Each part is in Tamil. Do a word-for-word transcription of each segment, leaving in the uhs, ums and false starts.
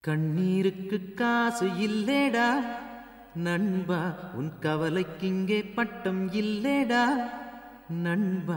கண்ணீருக்கு காசு இல்லேடா நண்பா, உன் கவலைக்கு இங்கே பட்டம் இல்லேடா நண்பா.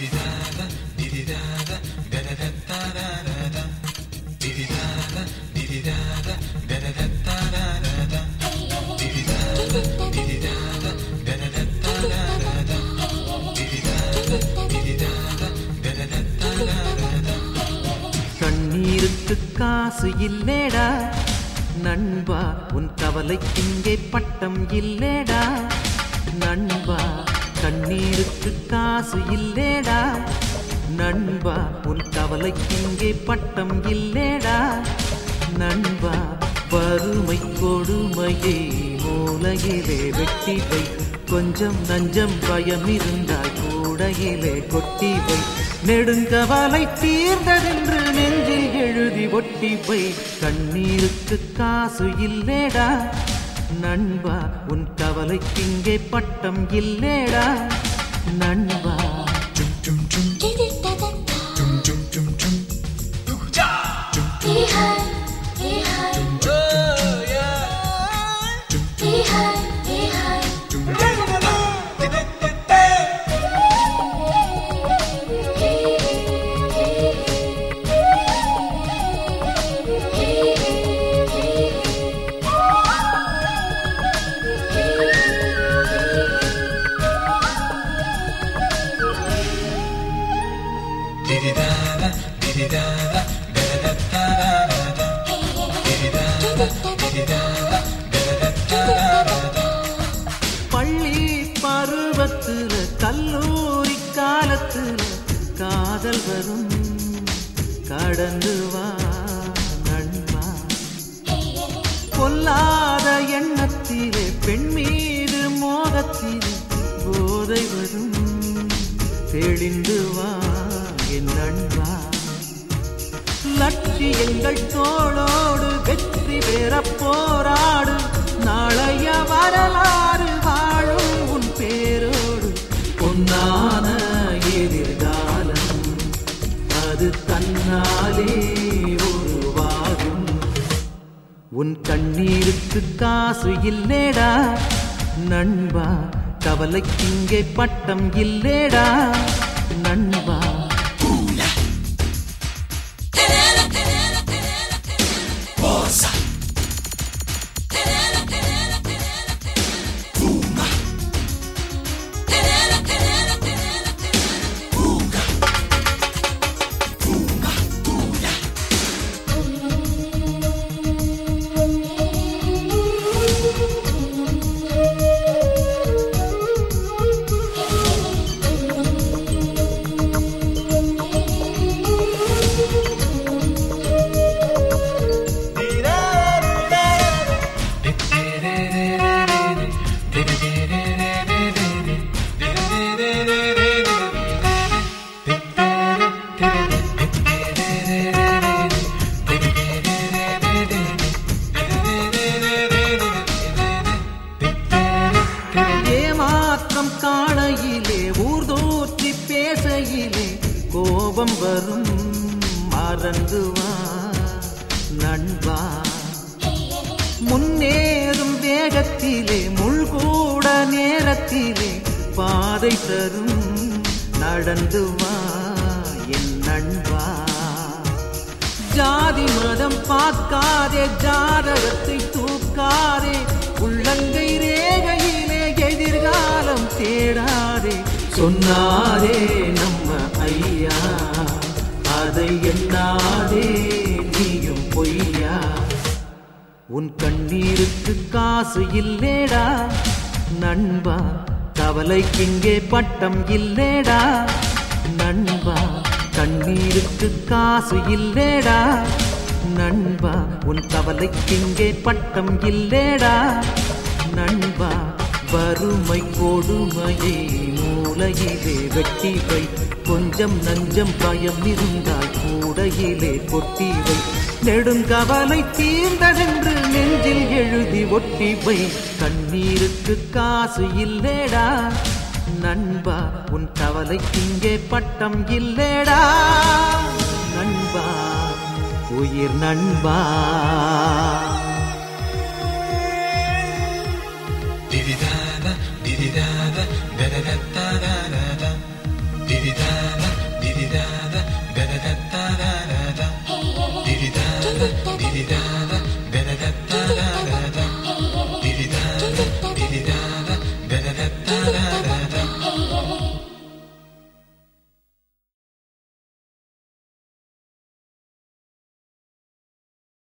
கண்ணீருக்கு காசு இல்லேடா நண்பா, உன் கவலைக்கு இங்கே பட்டம் இல்லேடா நண்பா. கண்ணீருக்கு காசு இல்லேடா நண்பா, உன் கவலைக்கு இங்கே பட்டம் இல்லேடா நண்பா. வறுமை கொடுமையை மூலையிலே வெட்டி வை, கொஞ்சம் நஞ்சம் பயம் இருந்தால் கூடையிலே கொட்டி வை. நெடுங்கவலை தீர்ந்ததென்று நெஞ்சில் எழுதி ஒட்டி வை. கண்ணீருக்கு காசு இல்லேடா நண்பா, உன் கவலைக்கு இங்கே பட்டம் இல்லேடா நண்பா. பள்ளி பருவத்துல கல்லூரி காலத்துல காதல் வரும், கடந்து வா நண்பா. கொல்லாத எண்ணத்திலே பெண் மீது மோகத்திலே போதை வரும், தெளிந்து வா என் நண்பா. லட்சியங்கள் தோளோடு வெற்றி பெற போராடு, நாளைய வரலாறு வாழும் உன் பேரோடு. பொன்னான எதிர்காலம் அது தன்னாலே உருவாகும். உன் கண்ணீருக்கு காசு இல்லேடா நண்பா, கவலைக்கு இங்கே பட்டம் இல்லேடா நண்பா. ஏமாற்றம் காணையிலே ஊர்தோற்றி பேசையிலே கோபம் வரும், மறந்து வா நண்பா. முன்னேறும் வேகத்திலே முள்கூட நேரத்திலே பாதை தரும், நடந்து வா என் நண்பா. ஜாதி மதம் பார்க்காதே, ஜாதகத்தை தூக்காதே, உள்ளங்கை ரேகையிலே எதிர்காலம் தேடாதே. சொன்னாரே நம்ம ஐயா, அதை எண்ணாதே நீயும் பொய்யா. உன் கண்ணீருக்கு காசு இல்லேடா நண்பா, கவலைக்கு இங்கே பட்டம் இல்லேடா நண்பா. கண்ணீருக்கு காசு இல்லேடா நண்பா, உன் கவலைக்கு இங்கே பட்டம் இல்லேடா நண்பா. வறுமை கொடுமையை மூலையிலே வெட்டி வை, கொஞ்சம் நஞ்சம் பயம் இருந்தால் கூடையிலே கொட்டி வை. நெடுங்கவலை தீர்ந்ததென்று நெஞ்சில் எழுதி ஒட்டி வை. கண்ணீருக்கு காசு இல்லேடா நண்பா, உன் கவலைக்கு இங்கே பட்டம் இல்லேடா நண்பா, உயிர் நண்பா. da da da da da.